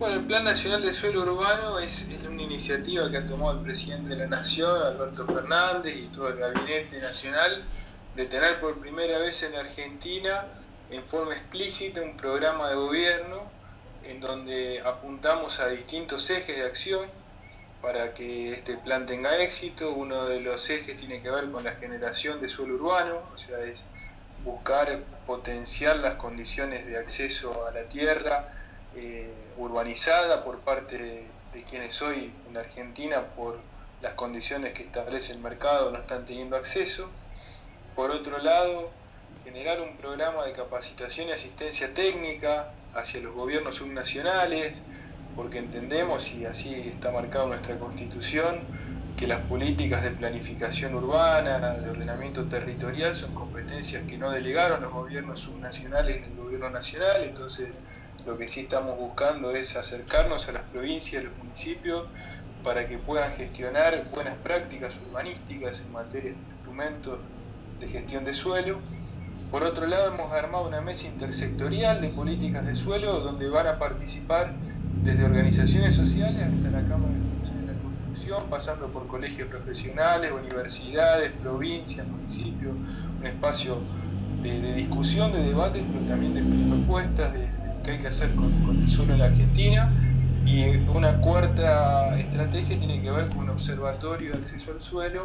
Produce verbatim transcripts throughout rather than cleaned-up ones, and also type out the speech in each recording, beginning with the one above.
Bueno, el Plan Nacional de Suelo Urbano es, es una iniciativa que ha tomado el presidente de la Nación, Alberto Fernández, y todo el gabinete nacional, de tener por primera vez en Argentina, en forma explícita, un programa de gobierno en donde apuntamos a distintos ejes de acción para que este plan tenga éxito. Uno de los ejes tiene que ver con la generación de suelo urbano, o sea, es buscar potenciar las condiciones de acceso a la tierra eh, urbanizada por parte de, de quienes hoy en Argentina, por las condiciones que establece el mercado, no están teniendo acceso. Por otro lado, generar un programa de capacitación y asistencia técnica hacia los gobiernos subnacionales, porque entendemos, y así está marcado en nuestra Constitución, que las políticas de planificación urbana, de ordenamiento territorial, son competencias que no delegaron los gobiernos subnacionales en el gobierno nacional. Entonces, lo que sí estamos buscando es acercarnos a las provincias, a los municipios, para que puedan gestionar buenas prácticas urbanísticas en materia de instrumentos de gestión de suelo. Por otro lado, hemos armado una mesa intersectorial de políticas de suelo donde van a participar desde organizaciones sociales hasta la Cámara de la Construcción, pasando por colegios profesionales, universidades, provincias, municipios, un espacio de, de discusión, de debate, pero también de propuestas de, de qué hay que hacer con, con el suelo en la Argentina. Y una cuarta estrategia tiene que ver con un observatorio de acceso al suelo,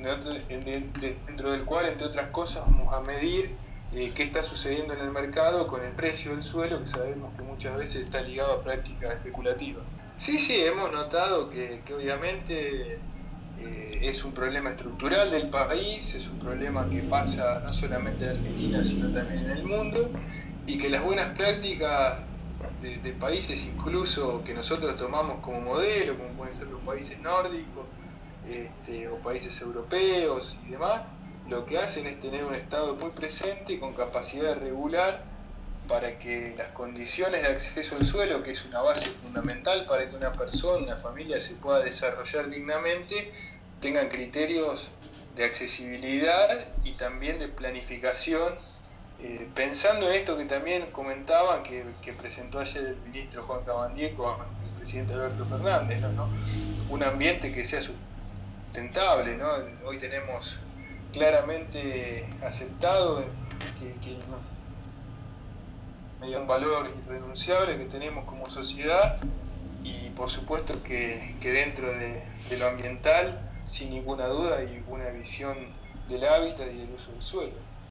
dentro del cual, entre otras cosas, vamos a medir eh, qué está sucediendo en el mercado con el precio del suelo, que sabemos que muchas veces está ligado a prácticas especulativas. Sí, sí, hemos notado que, que obviamente eh, es un problema estructural del país, es un problema que pasa no solamente en Argentina, sino también en el mundo, y que las buenas prácticas de, de países incluso que nosotros tomamos como modelo, como pueden ser los países nórdicos, Este, o países europeos y demás, lo que hacen es tener un Estado muy presente con capacidad de regular para que las condiciones de acceso al suelo, que es una base fundamental para que una persona, una familia se pueda desarrollar dignamente, tengan criterios de accesibilidad y también de planificación, eh, pensando en esto que también comentaban, que, que presentó ayer el ministro Juan Cabandier con el presidente Alberto Fernández, ¿no? ¿no? Un ambiente que sea sustentable, ¿no? Hoy tenemos claramente aceptado que, que hay un valor irrenunciable que tenemos como sociedad, y por supuesto que, que dentro de, de lo ambiental, sin ninguna duda, hay una visión del hábitat y del uso del suelo.